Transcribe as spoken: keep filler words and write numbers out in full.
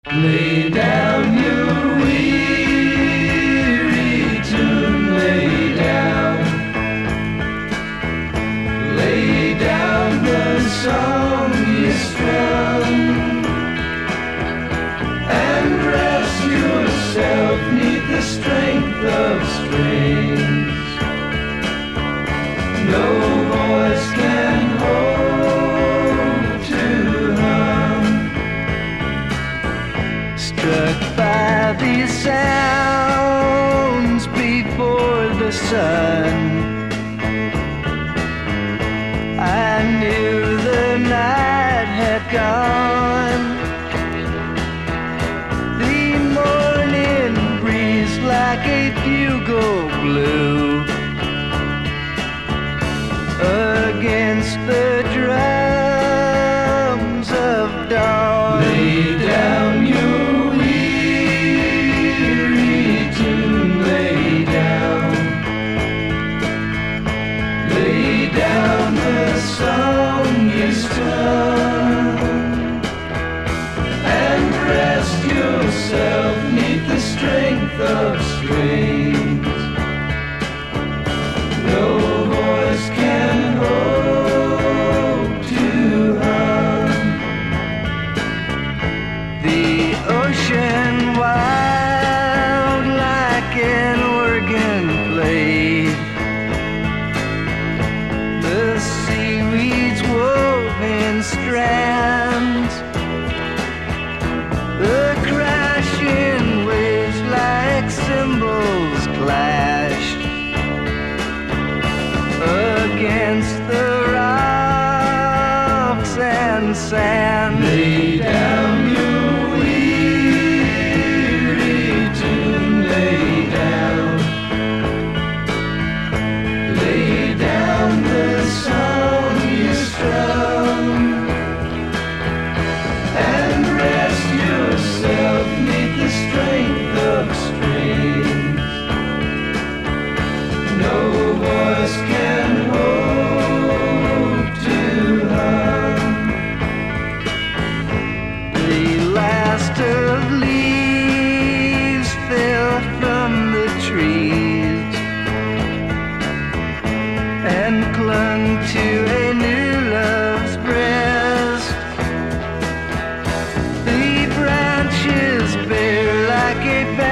Lay down your weary tune, lay down. Lay down the song you strum, and rest yourself 'neath the strength of strings. No voice can hope to hum. Struck by these sounds before the sun, I knew the night had gone. The morning breeze like a bugle blew against the drums of dawn. Lay down your weary tune, lay down. Lay down the song you strum, and rest yourself 'neath the strength of strings. No voice can hope to hum. The ocean wild like an organ played, the seaweeds wove in strands, the crashing waves like cymbals clashed against the rocks and sand. Lay down your weary tune, lay down. Lay down the song you strum, and rest yourself 'neath the strength of strings. No voice can hope to hum. The last of leaves fell from the trees and clung to a new love's breast. The branches bare like a